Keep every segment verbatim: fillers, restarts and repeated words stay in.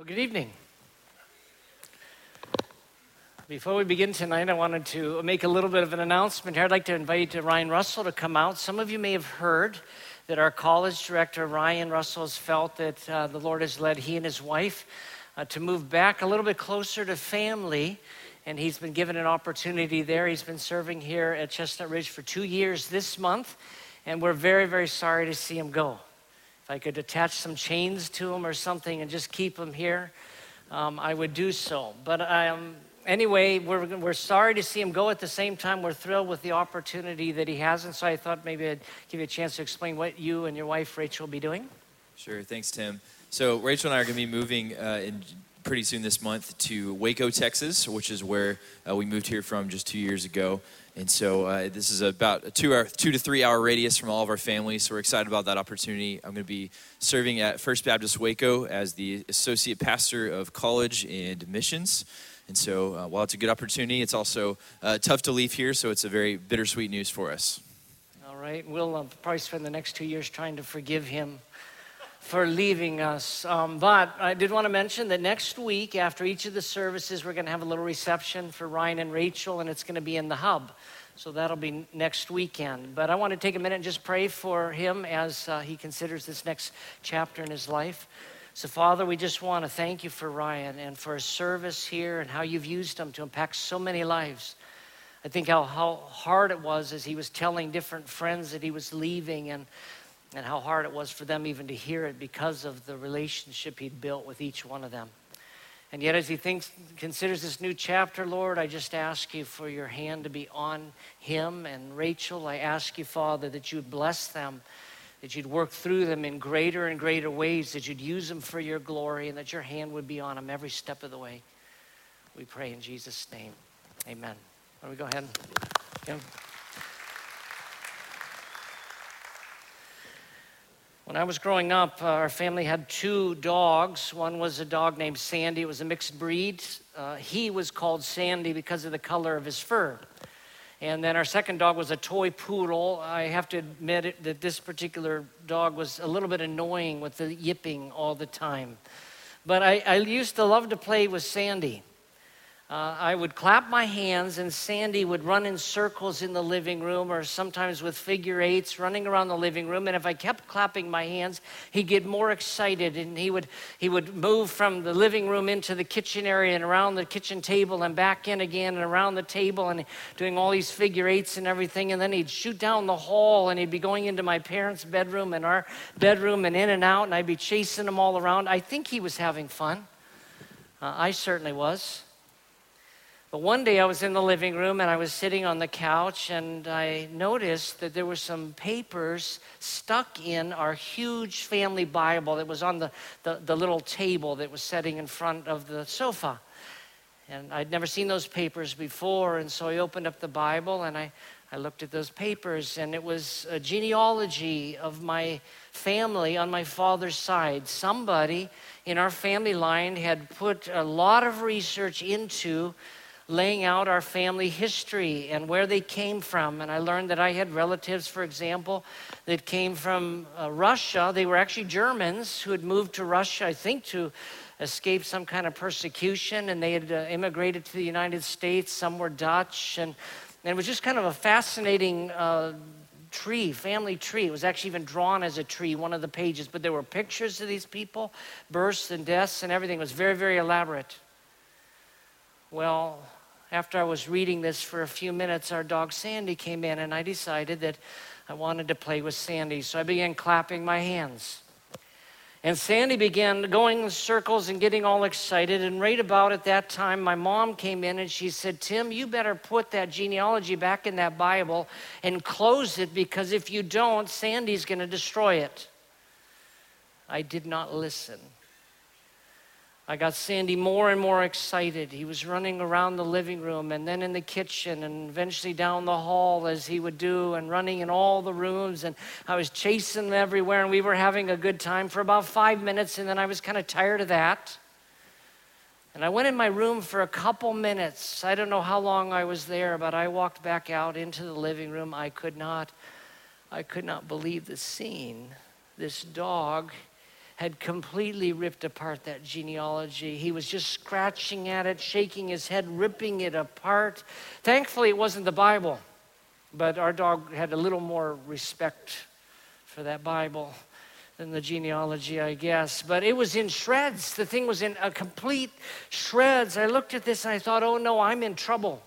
Well, good evening. Before we begin tonight, I wanted to make a little bit of an announcement here. I'd like to invite Ryan Russell to come out. Some of you may have heard that our college director, Ryan Russell, has felt that uh, the Lord has led he and his wife uh, to move back a little bit closer to family, and he's been given an opportunity there. He's been serving here at Chestnut Ridge for two years this month, and we're very, very sorry to see him go. If I could attach some chains to him or something and just keep him here, um, I would do so. But um, anyway, we're, we're sorry to see him go. At the same time, we're thrilled with the opportunity that he has. And so I thought maybe I'd give you a chance to explain what you and your wife, Rachel, will be doing. Sure. Thanks, Tim. So Rachel and I are going to be moving uh, in pretty soon this month to Waco, Texas, which is where uh, we moved here from just two years ago. And so uh, this is about a two, hour, two to three hour radius from all of our families. So we're excited about that opportunity. I'm going to be serving at First Baptist Waco as the associate pastor of college and missions. And so uh, while it's a good opportunity, it's also uh, tough to leave here. So it's a very bittersweet news for us. All right. We'll uh, probably spend the next two years trying to forgive him for leaving us. Um, but I did want to mention that next week, after each of the services, we're going to have a little reception for Ryan and Rachel, and it's going to be in the hub. So that'll be next weekend. But I want to take a minute and just pray for him as uh, he considers this next chapter in his life. So, Father, we just want to thank you for Ryan and for his service here and how you've used him to impact so many lives. I think how, how hard it was as he was telling different friends that he was leaving, and and how hard it was for them even to hear it because of the relationship he'd built with each one of them. And yet as he thinks, considers this new chapter, Lord, I just ask you for your hand to be on him and Rachel. I ask you, Father, that you'd bless them, that you'd work through them in greater and greater ways, that you'd use them for your glory, and that your hand would be on them every step of the way. We pray in Jesus' name. Amen. Why don't we go ahead? Yeah. When I was growing up, uh, our family had two dogs. One was a dog named Sandy. It was a mixed breed. Uh, he was called Sandy because of the color of his fur. And then our second dog was a toy poodle. I have to admit it, that this particular dog was a little bit annoying with the yipping all the time. But I, I used to love to play with Sandy. Uh, I would clap my hands, and Sandy would run in circles in the living room, or sometimes with figure eights running around the living room. And if I kept clapping my hands, he'd get more excited, and he would he would move from the living room into the kitchen area and around the kitchen table and back in again and around the table and doing all these figure eights and everything. And then he'd shoot down the hall, and he'd be going into my parents' bedroom and our bedroom and in and out, and I'd be chasing him all around. I think he was having fun. Uh, I certainly was. But one day I was in the living room and I was sitting on the couch, and I noticed that there were some papers stuck in our huge family Bible that was on the, the, the little table that was sitting in front of the sofa. And I'd never seen those papers before, and so I opened up the Bible and I, I looked at those papers, and it was a genealogy of my family on my father's side. Somebody in our family line had put a lot of research into laying out our family history and where they came from. And I learned that I had relatives, for example, that came from uh, Russia. They were actually Germans who had moved to Russia, I think, to escape some kind of persecution, and they had uh, immigrated to the United States. Some were Dutch, and, and it was just kind of a fascinating uh, tree, family tree. It was actually even drawn as a tree, one of the pages, but there were pictures of these people, births and deaths and everything. It was very, very elaborate. Well, after I was reading this for a few minutes, our dog Sandy came in, and I decided that I wanted to play with Sandy. So I began clapping my hands. And Sandy began going in circles and getting all excited. And right about at that time, my mom came in and she said, "Tim, you better put that genealogy back in that Bible and close it, because if you don't, Sandy's going to destroy it." I did not listen. I got Sandy more and more excited. He was running around the living room and then in the kitchen and eventually down the hall, as he would do, and running in all the rooms. And I was chasing him everywhere, and we were having a good time for about five minutes, and then I was kind of tired of that. And I went in my room for a couple minutes. I don't know how long I was there, but I walked back out into the living room. I could not, I could not believe the scene. This dog had completely ripped apart that genealogy. He was just scratching at it, shaking his head, ripping it apart. Thankfully, it wasn't the Bible, but our dog had a little more respect for that Bible than the genealogy, I guess. But it was in shreds. The thing was in a complete shreds. I looked at this and I thought, oh no, I'm in trouble.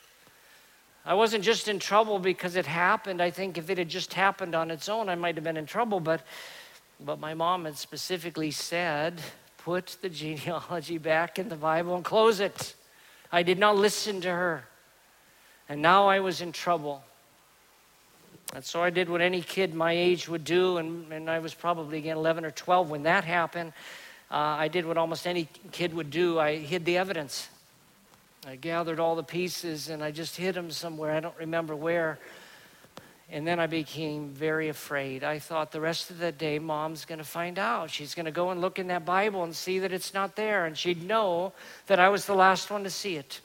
I wasn't just in trouble because it happened. I think if it had just happened on its own, I might have been in trouble. But, but my mom had specifically said, put the genealogy back in the Bible and close it. I did not listen to her. And now I was in trouble. And so I did what any kid my age would do, and, and I was probably, again, eleven or twelve when that happened. Uh, I did what almost any kid would do. I hid the evidence. I gathered all the pieces, and I just hid them somewhere. I don't remember where. And then I became very afraid. I thought the rest of that day, Mom's going to find out. She's going to go and look in that Bible and see that it's not there, and she'd know that I was the last one to see it.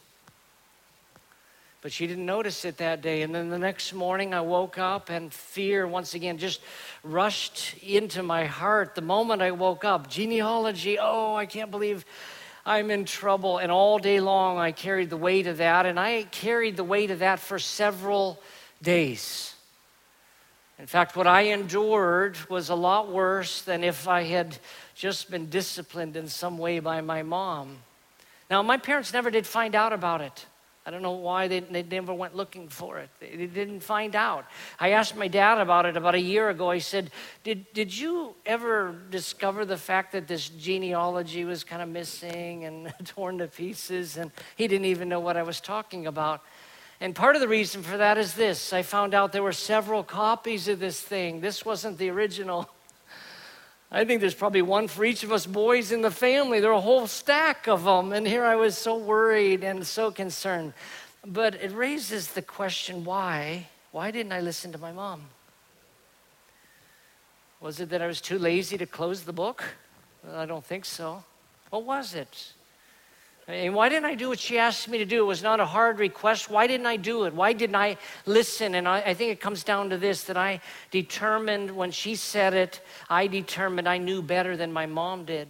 But she didn't notice it that day. And then the next morning I woke up and fear once again just rushed into my heart. The moment I woke up, genealogy, oh, I can't believe I'm in trouble. And all day long I carried the weight of that. And I carried the weight of that for several days. In fact, what I endured was a lot worse than if I had just been disciplined in some way by my mom. Now, my parents never did find out about it. I don't know why they, they never went looking for it. They, they didn't find out. I asked my dad about it about a year ago. I said, did, did you ever discover the fact that this genealogy was kind of missing and torn to pieces? And he didn't even know what I was talking about. And part of the reason for that is this. I found out there were several copies of this thing. This wasn't the original. I think there's probably one for each of us boys in the family. There are a whole stack of them. And here I was so worried and so concerned. But it raises the question, why? Why didn't I listen to my mom? Was it that I was too lazy to close the book? Well, I don't think so. What was it? And why didn't I do what she asked me to do? It was not a hard request. Why didn't I do it? Why didn't I listen? And I, I think it comes down to this, that I determined when she said it, I determined I knew better than my mom did.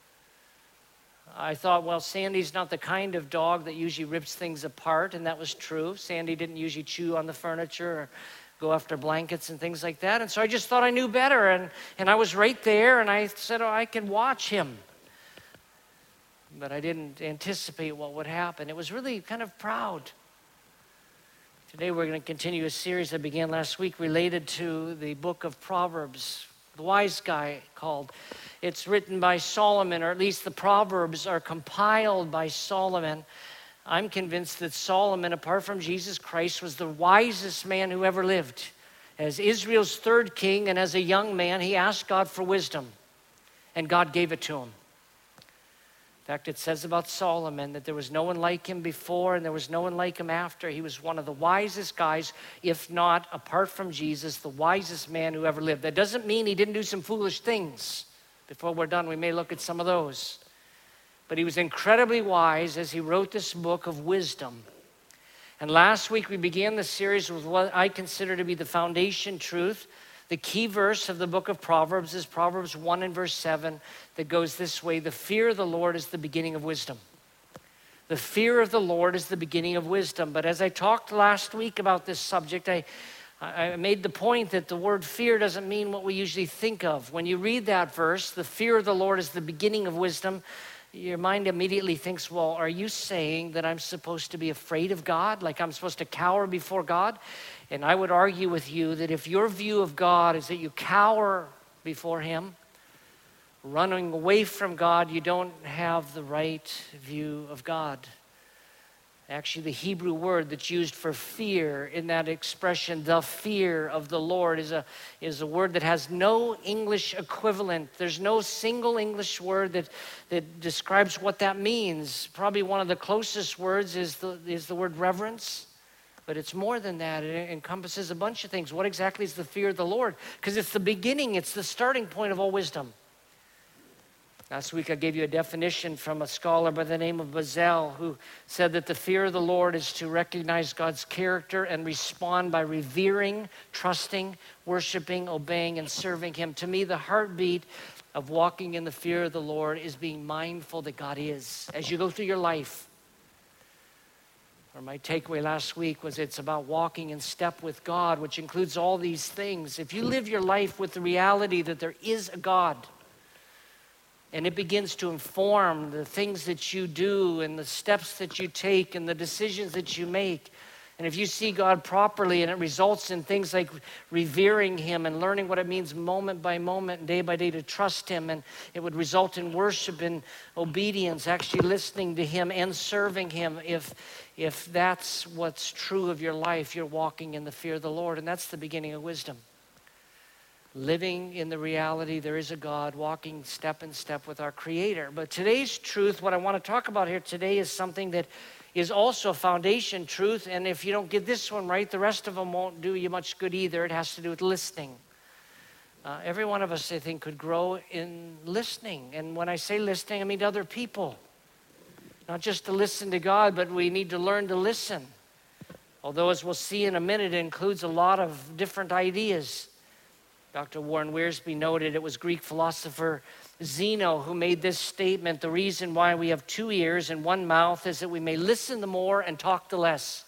I thought, well, Sandy's not the kind of dog that usually rips things apart, and that was true. Sandy didn't usually chew on the furniture or go after blankets and things like that. And so I just thought I knew better, and, and I was right there, and I said, oh, I can watch him. But I didn't anticipate what would happen. It was really kind of proud. Today we're going to continue a series that began last week related to the book of Proverbs, the wise guy called. It's written by Solomon, or at least the Proverbs are compiled by Solomon. I'm convinced that Solomon, apart from Jesus Christ, was the wisest man who ever lived. As Israel's third king and as a young man, he asked God for wisdom, and God gave it to him. In fact, it says about Solomon that there was no one like him before and there was no one like him after. He was one of the wisest guys, if not, apart from Jesus, the wisest man who ever lived. That doesn't mean he didn't do some foolish things. Before we're done, we may look at some of those. But he was incredibly wise as he wrote this book of wisdom. And last week we began the series with what I consider to be the foundation truth. The key verse of the book of Proverbs is Proverbs one and verse seven that goes this way: the fear of the Lord is the beginning of wisdom. The fear of the Lord is the beginning of wisdom. But as I talked last week about this subject, I, I made the point that the word fear doesn't mean what we usually think of. When you read that verse, the fear of the Lord is the beginning of wisdom, your mind immediately thinks, well, are you saying that I'm supposed to be afraid of God? Like I'm supposed to cower before God? And I would argue with you that if your view of God is that you cower before him, running away from God, you don't have the right view of God. Actually, the Hebrew word that's used for fear in that expression, the fear of the Lord, is a, is a word that has no English equivalent. There's no single English word that, that describes what that means. Probably one of the closest words is the, is the word reverence. But it's more than that. It encompasses a bunch of things. What exactly is the fear of the Lord? Because it's the beginning, it's the starting point of all wisdom. Last week I gave you a definition from a scholar by the name of Bazel, who said that the fear of the Lord is to recognize God's character and respond by revering, trusting, worshiping, obeying, and serving him. To me, the heartbeat of walking in the fear of the Lord is being mindful that God is. As you go through your life, or my takeaway last week was it's about walking in step with God, which includes all these things. If you live your life with the reality that there is a God, and it begins to inform the things that you do and the steps that you take and the decisions that you make, and if you see God properly and it results in things like revering him and learning what it means moment by moment and day by day to trust him, and it would result in worship and obedience, actually listening to him and serving him. If, if that's what's true of your life, you're walking in the fear of the Lord, and that's the beginning of wisdom. Living in the reality there is a God, walking step in step with our Creator. But today's truth, what I want to talk about here today, is something that is also a foundation truth, and if you don't get this one right, the rest of them won't do you much good either. It has to do with listening. Uh, every one of us, I think, could grow in listening. And when I say listening, I mean to other people. Not just to listen to God, but we need to learn to listen. Although, as we'll see in a minute, it includes a lot of different ideas. Doctor Warren Wiersbe noted it was Greek philosopher Zeno who made this statement: the reason why we have two ears and one mouth is that we may listen the more and talk the less.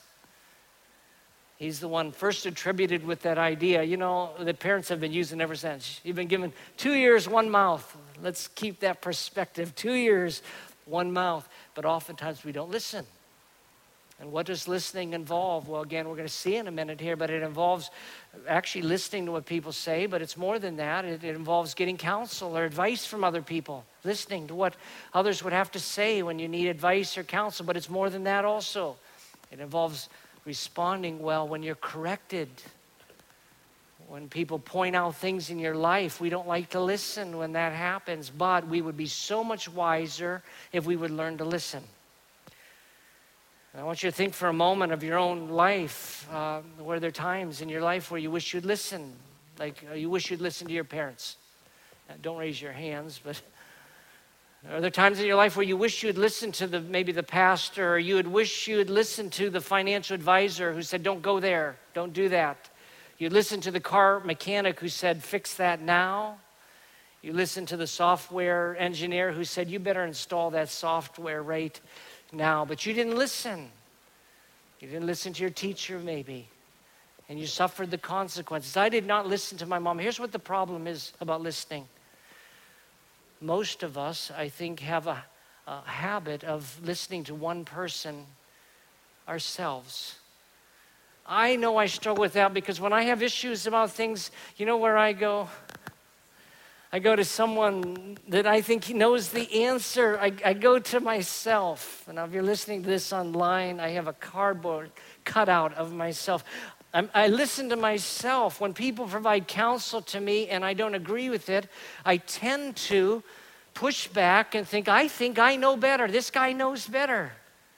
He's the one first attributed with that idea, you know, that parents have been using ever since. You've been given two ears, one mouth. Let's keep that perspective. Two ears, one mouth. But oftentimes we don't listen. And what does listening involve? Well, again, we're going to see in a minute here, but it involves actually listening to what people say, but it's more than that. It, it involves getting counsel or advice from other people, listening to what others would have to say when you need advice or counsel, but it's more than that also. It involves responding well when you're corrected. When people point out things in your life, we don't like to listen when that happens, but we would be so much wiser if we would learn to listen. I want you to think for a moment of your own life. Uh, were there times in your life where you wish you'd listen? Like uh, you wish you'd listen to your parents? Uh, don't raise your hands, but are there times in your life where you wish you had listened to the maybe the pastor, or you would wish you had listened to the financial advisor who said, don't go there, don't do that? You listened to the car mechanic who said, fix that now. You listened to the software engineer who said, you better install that software right now, but you didn't listen. You didn't listen to your teacher maybe, and you suffered the consequences. I did not listen to my mom. Here's what the problem is about listening. Most of us, I think, have a, a habit of listening to one person, ourselves. I know I struggle with that because when I have issues about things, you know where I go? I go to someone that I think he knows the answer. I, I go to myself. And if you're listening to this online, I have a cardboard cutout of myself. I'm, I listen to myself. When people provide counsel to me and I don't agree with it, I tend to push back and think, I think I know better. This guy knows better.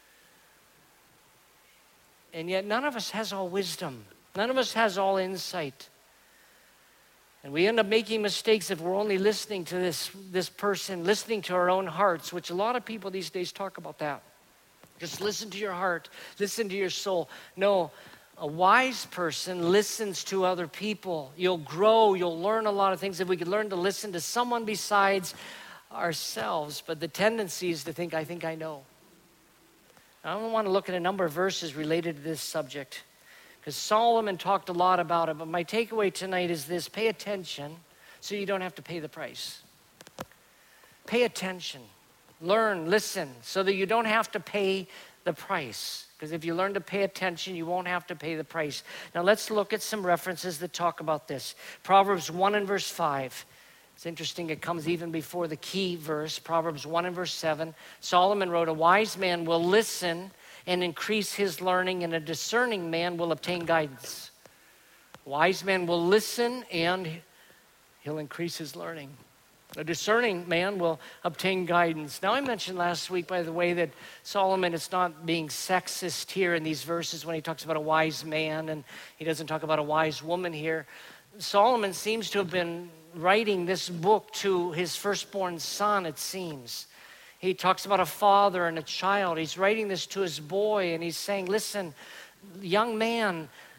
And yet none of us has all wisdom. None of us has all insight. And we end up making mistakes if we're only listening to this, this person, listening to our own hearts, which a lot of people these days talk about that. Just listen to your heart, listen to your soul. No, a wise person listens to other people. You'll grow, you'll learn a lot of things if we could learn to listen to someone besides ourselves. But the tendency is to think, I think I know. I want to look at a number of verses related to this subject, because Solomon talked a lot about it, but my takeaway tonight is this: pay attention so you don't have to pay the price. Pay attention, learn, listen, so that you don't have to pay the price. Because if you learn to pay attention, you won't have to pay the price. Now let's look at some references that talk about this. Proverbs one and verse five. It's interesting, it comes even before the key verse. Proverbs one and verse seven. Solomon wrote, a wise man will listen and increase his learning, and a discerning man will obtain guidance. A wise man will listen and he'll increase his learning. A discerning man will obtain guidance. Now, I mentioned last week, by the way, that Solomon is not being sexist here in these verses when he talks about a wise man, and he doesn't talk about a wise woman here. Solomon seems to have been writing this book to his firstborn son, it seems. He talks about a father and a child. He's writing this to his boy, and he's saying, listen, young man,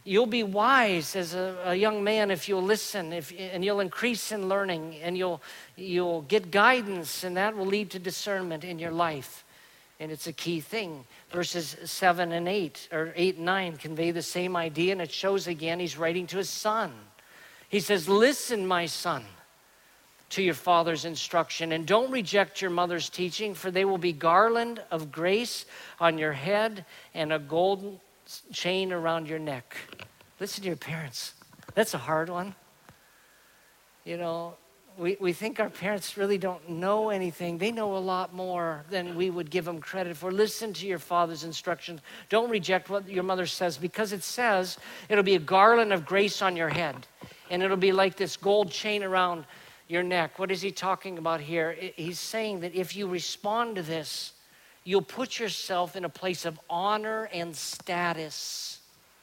You'll be wise as a, a young man if you'll listen, if, and you'll increase in learning, and you'll, you'll get guidance, and that will lead to discernment in your life. And it's a key thing. Verses seven and eight, or eight and nine, convey the same idea, and it shows again he's writing to his son. He says, listen, my son, to your father's instruction, and don't reject your mother's teaching, for they will be garland of grace on your head and a golden chain around your neck. Listen to your parents. That's a hard one. You know, we, we think our parents really don't know anything. They know a lot more than we would give them credit for. Listen to your father's instructions. Don't reject what your mother says, because it says it'll be a garland of grace on your head, and it'll be like this gold chain around your neck. What is he talking about here? He's saying that if you respond to this, you'll put yourself in a place of honor and status.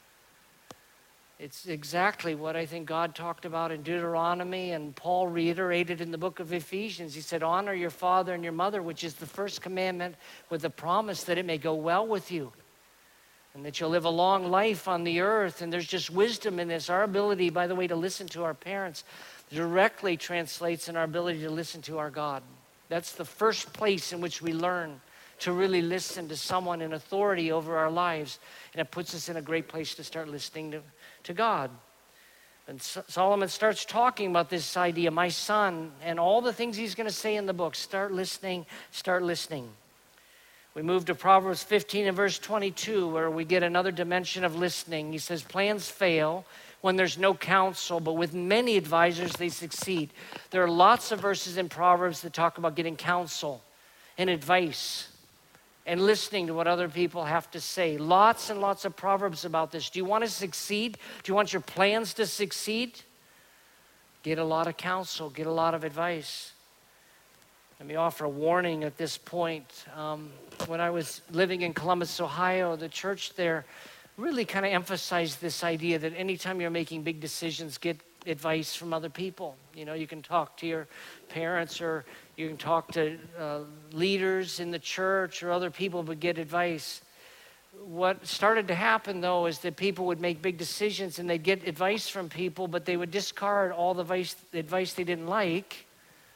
It's exactly what I think God talked about in Deuteronomy, and Paul reiterated in the book of Ephesians. He said, honor your father and your mother, which is the first commandment, with the promise that it may go well with you and that you'll live a long life on the earth. And there's just wisdom in this. Our ability, by the way, to listen to our parents directly translates in our ability to listen to our God. That's the first place in which we learn to really listen to someone in authority over our lives. And it puts us in a great place to start listening to, to God. And so Solomon starts talking about this idea, my son, and all the things he's going to say in the book. Start listening, start listening. We move to Proverbs fifteen and verse twenty-two, where we get another dimension of listening. He says, plans fail when there's no counsel, but with many advisors they succeed. There are lots of verses in Proverbs that talk about getting counsel and advice and listening to what other people have to say. Lots and lots of Proverbs about this. Do you want to succeed? Do you want your plans to succeed? Get a lot of counsel, get a lot of advice. Let me offer a warning at this point. Um, when I was living in Columbus, Ohio, the church there really kind of emphasized this idea that anytime you're making big decisions, get advice from other people. You know, you can talk to your parents, or you can talk to uh, leaders in the church or other people, but get advice. What started to happen, though, is that people would make big decisions and they'd get advice from people, but they would discard all the advice, the advice they didn't like,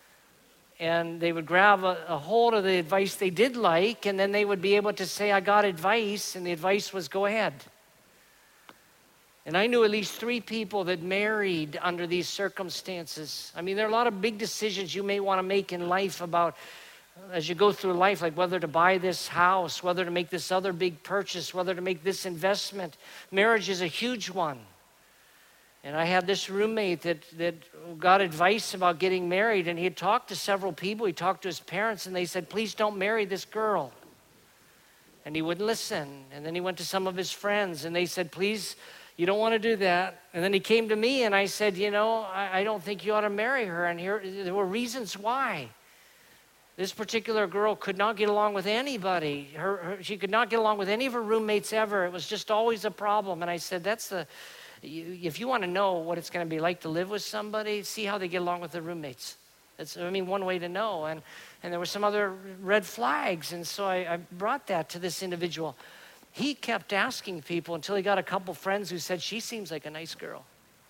and they would grab a, a hold of the advice they did like, and then they would be able to say, I got advice, and the advice was go ahead. And I knew at least three people that married under these circumstances. I mean, there are a lot of big decisions you may want to make in life about, as you go through life, like whether to buy this house, whether to make this other big purchase, whether to make this investment. Marriage is a huge one. And I had this roommate that, that got advice about getting married, and he had talked to several people. He talked to his parents, and they said, please don't marry this girl. And he wouldn't listen. And then he went to some of his friends, and they said, please, you don't want to do that. And then he came to me, and I said, you know, I, I don't think you ought to marry her. And here, there were reasons why. This particular girl could not get along with anybody. Her, her, she could not get along with any of her roommates ever. It was just always a problem. And I said, that's the, you, if you want to know what it's going to be like to live with somebody, see how they get along with their roommates. That's, I mean, one way to know. And, and there were some other red flags. And so I, I brought that to this individual. He kept asking people until he got a couple friends who said, she seems like a nice girl.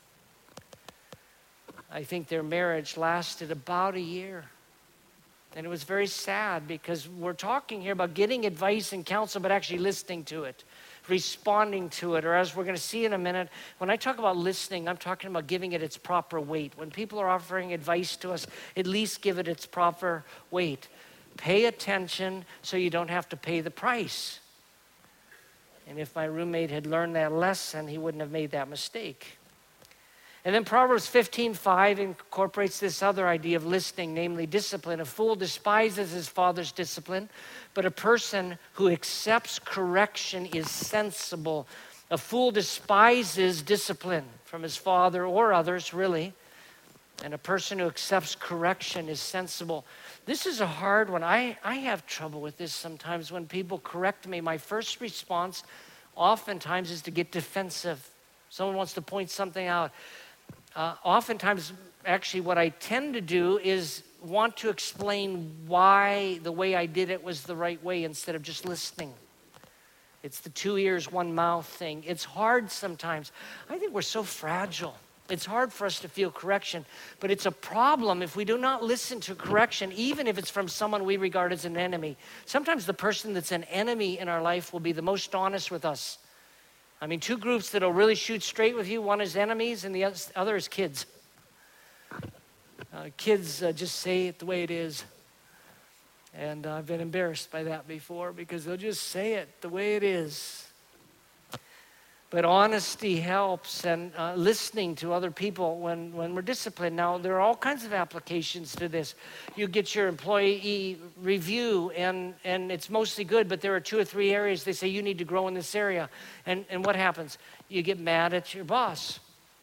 I think their marriage lasted about a year. And it was very sad, because we're talking here about getting advice and counsel, but actually listening to it, responding to it. Or as we're going to see in a minute, when I talk about listening, I'm talking about giving it its proper weight. When people are offering advice to us, at least give it its proper weight. Pay attention so you don't have to pay the price. And if my roommate had learned that lesson, he wouldn't have made that mistake. And then Proverbs fifteen five incorporates this other idea of listening, namely discipline. A fool despises his father's discipline, but a person who accepts correction is sensible. A fool despises discipline from his father or others, really. And a person who accepts correction is sensible. This is a hard one. I, I have trouble with this sometimes when people correct me. My first response oftentimes is to get defensive. Someone wants to point something out. Uh, oftentimes, actually, what I tend to do is want to explain why the way I did it was the right way instead of just listening. It's the two ears, one mouth thing. It's hard sometimes. I think we're so fragile. It's hard for us to feel correction, but it's a problem if we do not listen to correction, even if it's from someone we regard as an enemy. Sometimes the person that's an enemy in our life will be the most honest with us. I mean, two groups that'll really shoot straight with you. One is enemies and the other is kids. Uh, kids uh, just say it the way it is. And uh, I've been embarrassed by that before because they'll just say it the way it is. But honesty helps, and uh, listening to other people when, when we're disciplined. Now, there are all kinds of applications to this. You get your employee review, and, and it's mostly good, but there are two or three areas they say you need to grow in this area. And, and what happens? You get mad at your boss.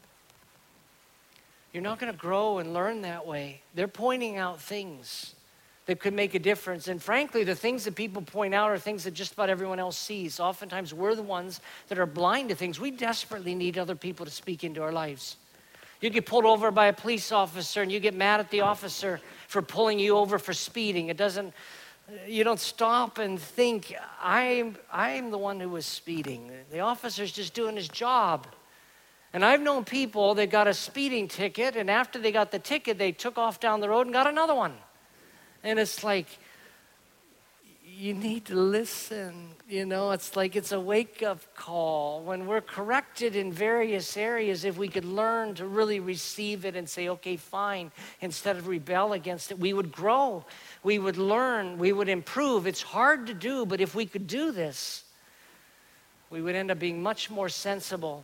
You're not going to grow and learn that way. They're pointing out things that could make a difference. And frankly, the things that people point out are things that just about everyone else sees. Oftentimes, we're the ones that are blind to things. We desperately need other people to speak into our lives. You get pulled over by a police officer and you get mad at the officer for pulling you over for speeding. It doesn't, you don't stop and think, I'm, I'm the one who was speeding. The officer's just doing his job. And I've known people that got a speeding ticket, and after they got the ticket, they took off down the road and got another one. And it's like, you need to listen, you know, it's like it's a wake-up call. When we're corrected in various areas, if we could learn to really receive it and say, okay, fine, instead of rebel against it, we would grow, we would learn, we would improve. It's hard to do, but if we could do this, we would end up being much more sensible.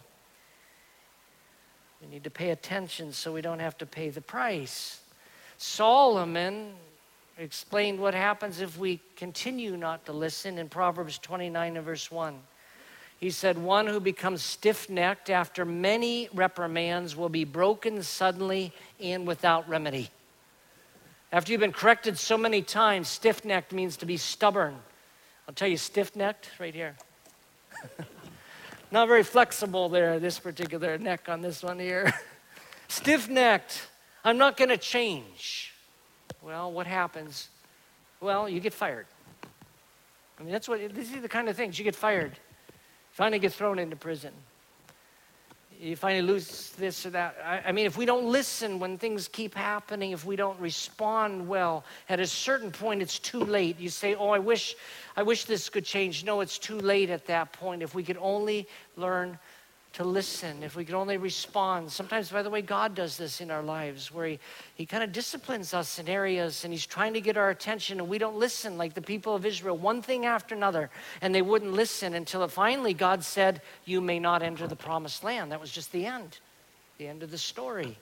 We need to pay attention so we don't have to pay the price. Solomon explained what happens if we continue not to listen in Proverbs twenty-nine and verse one. He said, one who becomes stiff-necked after many reprimands will be broken suddenly and without remedy. After you've been corrected so many times, stiff-necked means to be stubborn. I'll tell you, stiff-necked, right here. Not very flexible there, this particular neck on this one here. Stiff-necked, I'm not going to change. Well, what happens? Well, you get fired. I mean, that's what, these are the kind of things. You get fired. Finally get thrown into prison. You finally lose this or that. I, I mean, if we don't listen when things keep happening, if we don't respond well, at a certain point, it's too late. You say, oh, I wish, I wish this could change. No, it's too late at that point. If we could only learn to listen, if we could only respond. Sometimes, by the way, God does this in our lives where he, he kind of disciplines us in areas and he's trying to get our attention and we don't listen like the people of Israel, one thing after another, and they wouldn't listen until finally God said, you may not enter the promised land. That was just the end, the end of the story.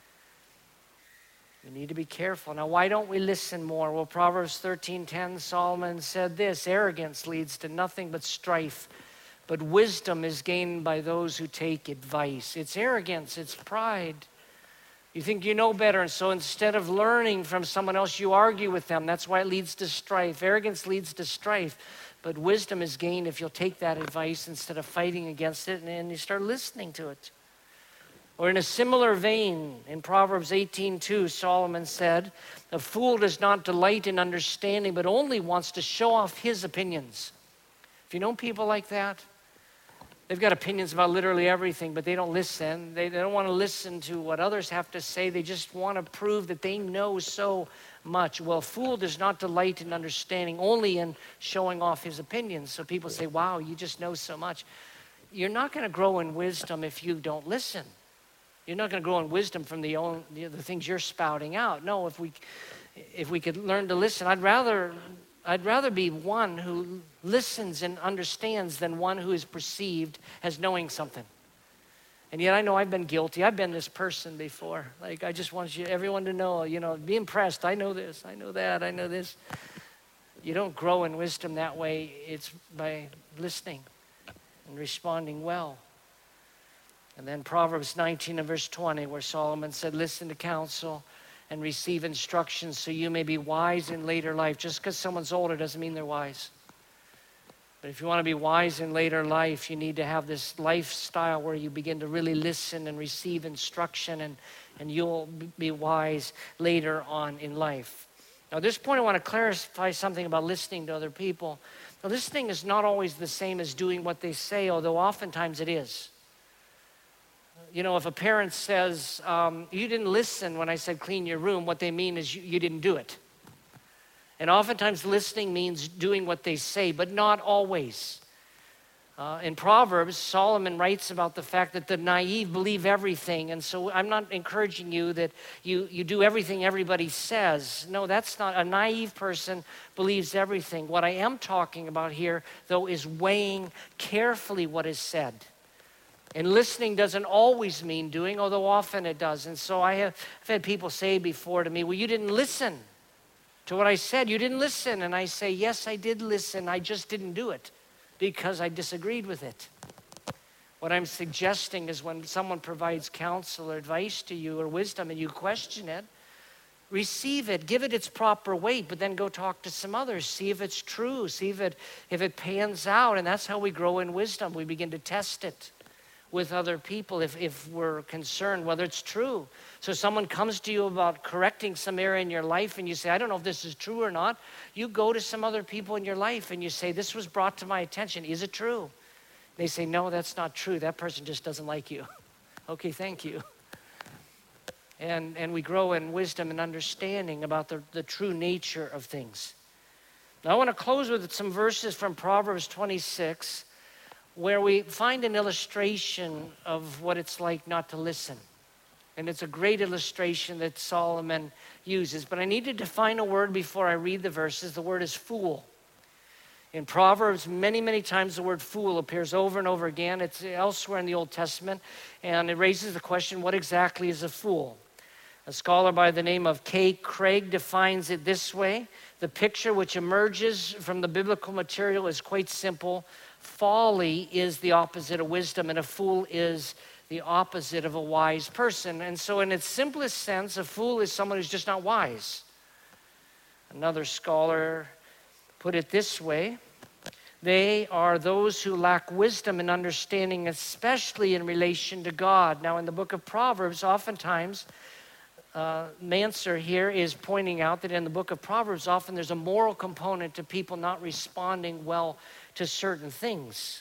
We need to be careful. Now, why don't we listen more? Well, Proverbs thirteen ten, Solomon said this, arrogance leads to nothing but strife, but wisdom is gained by those who take advice. It's arrogance, it's pride. You think you know better, and so instead of learning from someone else, you argue with them. That's why it leads to strife. Arrogance leads to strife, but wisdom is gained if you'll take that advice instead of fighting against it, and, and you start listening to it. Or in a similar vein, in Proverbs eighteen two, Solomon said, a fool does not delight in understanding, but only wants to show off his opinions. If you know people like that, they've got opinions about literally everything, but they don't listen. They, they don't want to listen to what others have to say. They just want to prove that they know so much. Well, a fool does not delight in understanding, only in showing off his opinions. So people say, wow, you just know so much. You're not going to grow in wisdom if you don't listen. You're not going to grow in wisdom from the, own, the, the things you're spouting out. No, if we, if we could learn to listen, I'd rather... I'd rather be one who listens and understands than one who is perceived as knowing something. And yet I know I've been guilty. I've been this person before. Like, I just want you, everyone to know, you know, be impressed. I know this, I know that, I know this. You don't grow in wisdom that way. It's by listening and responding well. And then Proverbs nineteen and verse twenty, where Solomon said, listen to counsel and receive instructions so you may be wise in later life. Just because someone's older doesn't mean they're wise. But if you want to be wise in later life, you need to have this lifestyle where you begin to really listen and receive instruction, and, and you'll be wise later on in life. Now, at this point, I want to clarify something about listening to other people. Now, listening is not always the same as doing what they say, although oftentimes it is. You know, if a parent says, um, you didn't listen when I said clean your room, what they mean is you, you didn't do it. And oftentimes listening means doing what they say, but not always. Uh, in Proverbs, Solomon writes about the fact that the naive believe everything. And so I'm not encouraging you that you, you do everything everybody says. No, that's not. A naive person believes everything. What I am talking about here, though, is weighing carefully what is said. And listening doesn't always mean doing, although often it does. And so I have I've had people say before to me, well, you didn't listen to what I said. You didn't listen. And I say, yes, I did listen. I just didn't do it because I disagreed with it. What I'm suggesting is when someone provides counsel or advice to you or wisdom and you question it, receive it, give it its proper weight, but then go talk to some others. See if it's true. See if it, if it pans out. And that's how we grow in wisdom. We begin to test it with other people if, if we're concerned whether it's true. So someone comes to you about correcting some area in your life and you say, I don't know if this is true or not. You go to some other people in your life and you say, this was brought to my attention. Is it true? They say, no, that's not true. That person just doesn't like you. Okay, thank you. And, and we grow in wisdom and understanding about the, the true nature of things. Now I want to close with some verses from Proverbs twenty-six where we find an illustration of what it's like not to listen. And it's a great illustration that Solomon uses. But I need to define a word before I read the verses. The word is fool. In Proverbs, many, many times the word fool appears over and over again. It's elsewhere in the Old Testament. And it raises the question, what exactly is a fool? A scholar by the name of Kay Craig defines it this way. The picture which emerges from the biblical material is quite simple. Folly is the opposite of wisdom, and a fool is the opposite of a wise person. And so in its simplest sense, a fool is someone who's just not wise. Another scholar put it this way. They are those who lack wisdom and understanding, especially in relation to God. Now, in the book of Proverbs, oftentimes, uh, Manser here is pointing out that in the book of Proverbs, often there's a moral component to people not responding well to certain things.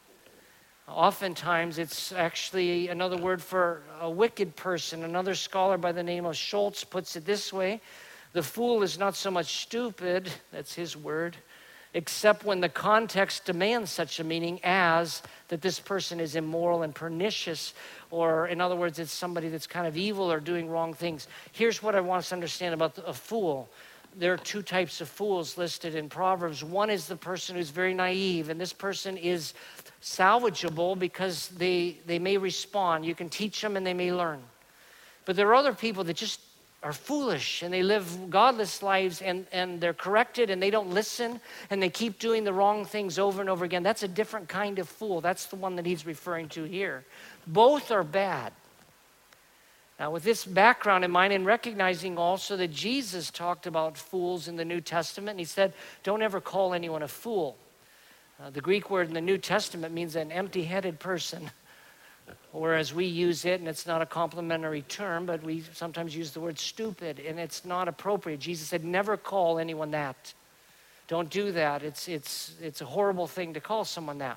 Oftentimes, it's actually another word for a wicked person. Another scholar by the name of Schultz puts it this way. The fool is not so much stupid, that's his word, except when the context demands such a meaning as that this person is immoral and pernicious, or in other words, it's somebody that's kind of evil or doing wrong things. Here's what I want us to understand about a fool. There are two types of fools listed in Proverbs. One is the person who's very naive, and this person is salvageable because they, they may respond. You can teach them and they may learn. But there are other people that just are foolish and they live godless lives and, and they're corrected and they don't listen and they keep doing the wrong things over and over again. That's a different kind of fool. That's the one that he's referring to here. Both are bad. Now, with this background in mind and recognizing also that Jesus talked about fools in the New Testament, and he said, don't ever call anyone a fool. Uh, the Greek word in the New Testament means an empty-headed person, whereas we use it, and it's not a complimentary term, but we sometimes use the word stupid, and it's not appropriate. Jesus said, never call anyone that. Don't do that. It's, it's, it's a horrible thing to call someone that.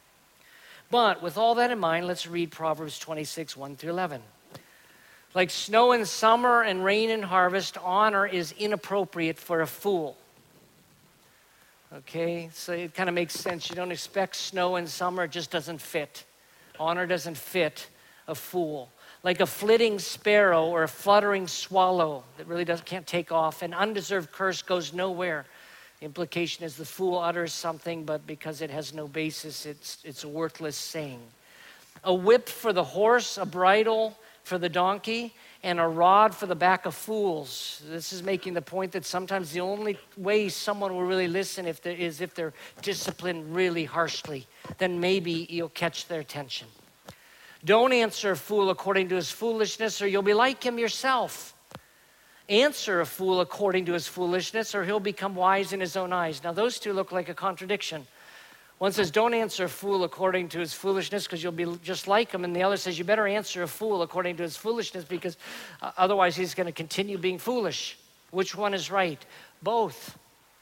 But with all that in mind, let's read Proverbs twenty-six, one through eleven. Like snow in summer and rain in harvest, honor is inappropriate for a fool. Okay, so it kind of makes sense. You don't expect snow in summer, it just doesn't fit. Honor doesn't fit a fool. Like a flitting sparrow or a fluttering swallow that really doesn't, can't take off. An undeserved curse goes nowhere. The implication is the fool utters something, but because it has no basis, it's, it's a worthless saying. A whip for the horse, a bridle for the donkey, and a rod for the back of fools. This is making the point that sometimes the only way someone will really listen if there is if they're disciplined really harshly. Then maybe you'll catch their attention. Don't answer a fool according to his foolishness, or you'll be like him yourself. Answer a fool according to his foolishness, or he'll become wise in his own eyes. Now, those two look like a contradiction. One says, don't answer a fool according to his foolishness because you'll be just like him. And the other says, you better answer a fool according to his foolishness because uh, otherwise he's going to continue being foolish. Which one is right? Both.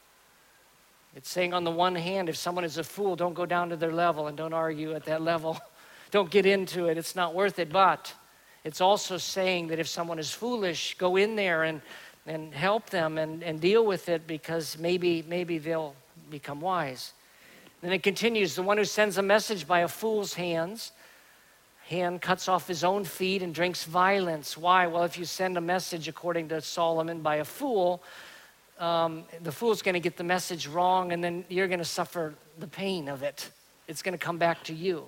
It's saying on the one hand, if someone is a fool, don't go down to their level and don't argue at that level. Don't get into it. It's not worth it. But it's also saying that if someone is foolish, go in there and, and help them and, and deal with it, because maybe, maybe they'll become wise. Then it continues, the one who sends a message by a fool's hands, hand cuts off his own feet and drinks violence. Why? Well, if you send a message, according to Solomon, by a fool, um, the fool's going to get the message wrong, and then you're going to suffer the pain of it. It's going to come back to you.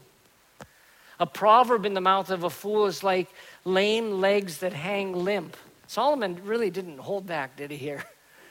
A proverb in the mouth of a fool is like lame legs that hang limp. Solomon really didn't hold back, did he here?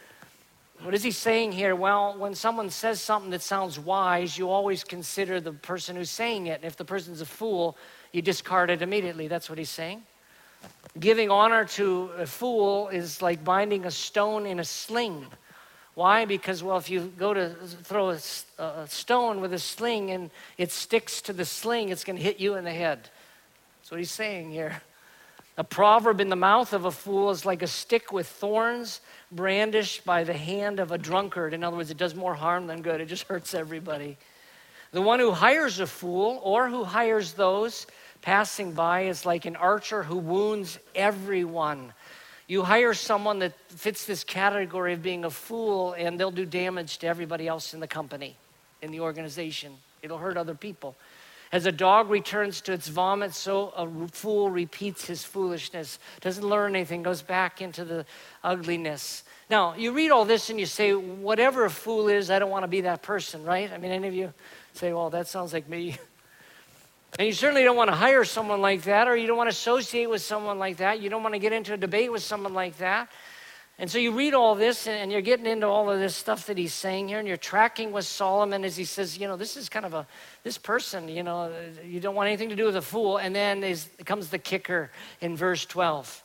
What is he saying here? Well, when someone says something that sounds wise, you always consider the person who's saying it. And if the person's a fool, you discard it immediately. That's what he's saying. Giving honor to a fool is like binding a stone in a sling. Why? Because, well, if you go to throw a, a stone with a sling and it sticks to the sling, it's going to hit you in the head. That's what he's saying here. A proverb in the mouth of a fool is like a stick with thorns brandished by the hand of a drunkard. In other words, it does more harm than good. It just hurts everybody. The one who hires a fool or who hires those passing by is like an archer who wounds everyone. You hire someone that fits this category of being a fool, and they'll do damage to everybody else in the company, in the organization. It'll hurt other people. As a dog returns to its vomit, so a fool repeats his foolishness. Doesn't learn anything, goes back into the ugliness. Now, you read all this and you say, whatever a fool is, I don't want to be that person, right? I mean, any of you say, well, that sounds like me. And you certainly don't want to hire someone like that, or you don't want to associate with someone like that. You don't want to get into a debate with someone like that. And so you read all this, and you're getting into all of this stuff that he's saying here, and you're tracking with Solomon as he says, you know, this is kind of a, this person, you know, you don't want anything to do with a fool. And then is, comes the kicker in verse twelve.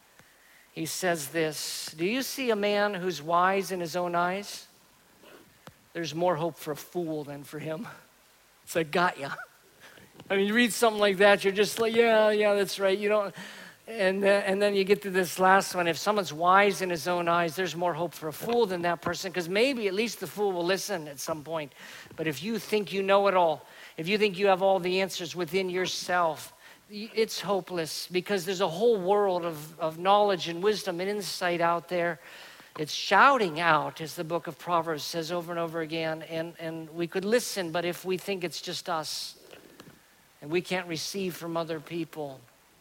He says this, do you see a man who's wise in his own eyes? There's more hope for a fool than for him. It's like, got ya. I mean, you read something like that, you're just like, yeah, yeah, that's right. You don't, and then, and then you get to this last one. If someone's wise in his own eyes, there's more hope for a fool than that person, because maybe at least the fool will listen at some point. But if you think you know it all, if you think you have all the answers within yourself, it's hopeless, because there's a whole world of, of knowledge and wisdom and insight out there. It's shouting out, as the book of Proverbs says over and over again, and, and we could listen, but if we think it's just us, and we can't receive from other people,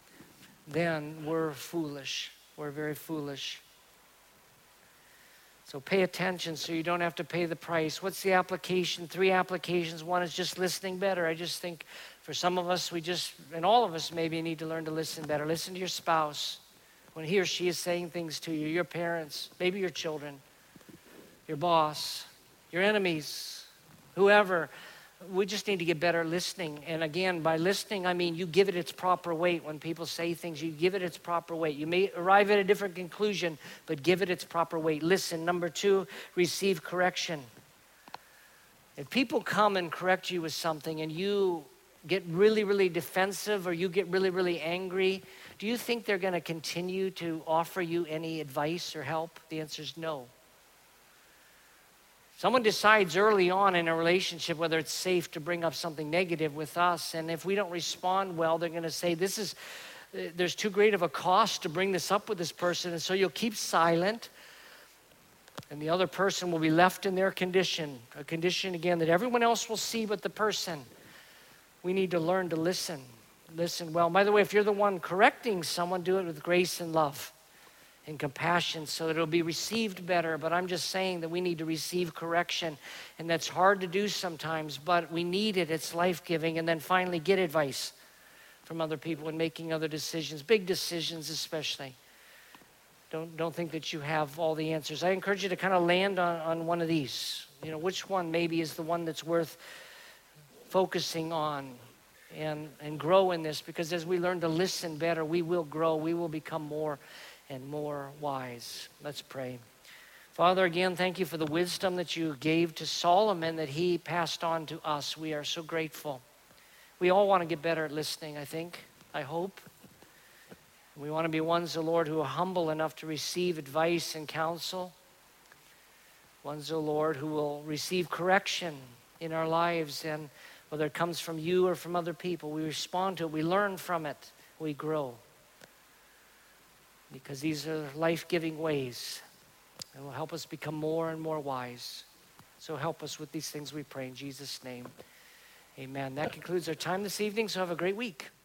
then we're foolish. We're very foolish. So pay attention so you don't have to pay the price. What's the application? Three applications. One is just listening better. I just think for some of us, we just, and all of us maybe need to learn to listen better. Listen to your spouse when he or she is saying things to you, your parents, maybe your children, your boss, your enemies, whoever. We just need to get better at listening. And again, by listening, I mean you give it its proper weight. When people say things, you give it its proper weight. You may arrive at a different conclusion, but give it its proper weight. Listen. Number two, receive correction. If people come and correct you with something and you get really, really defensive, or you get really, really angry, do you think they're going to continue to offer you any advice or help? The answer is no. Someone decides early on in a relationship whether it's safe to bring up something negative with us, and if we don't respond well, they're going to say, this is, there's too great of a cost to bring this up with this person, and so you'll keep silent, and the other person will be left in their condition, a condition, again, that everyone else will see but the person. We need to learn to listen. Listen well. By the way, if you're the one correcting someone, do it with grace and love and compassion so that it'll be received better. But I'm just saying that we need to receive correction, and that's hard to do sometimes, but we need it. It's life-giving. And then finally, get advice from other people when making other decisions, big decisions especially. Don't, don't think that you have all the answers. I encourage you to kind of land on, on one of these. You know, which one maybe is the one that's worth focusing on and, and grow in this, because as we learn to listen better, we will grow. We will become more and more wise. Let's pray. Father, again, thank you for the wisdom that you gave to Solomon that he passed on to us. We are so grateful. We all want to get better at listening, I think, I hope. We want to be ones, O Lord, who are humble enough to receive advice and counsel. Ones, O Lord, who will receive correction in our lives, and whether it comes from you or from other people, we respond to it, we learn from it, we grow. Because these are life-giving ways that will help us become more and more wise. So help us with these things, we pray in Jesus' name. Amen. That concludes our time this evening, so have a great week.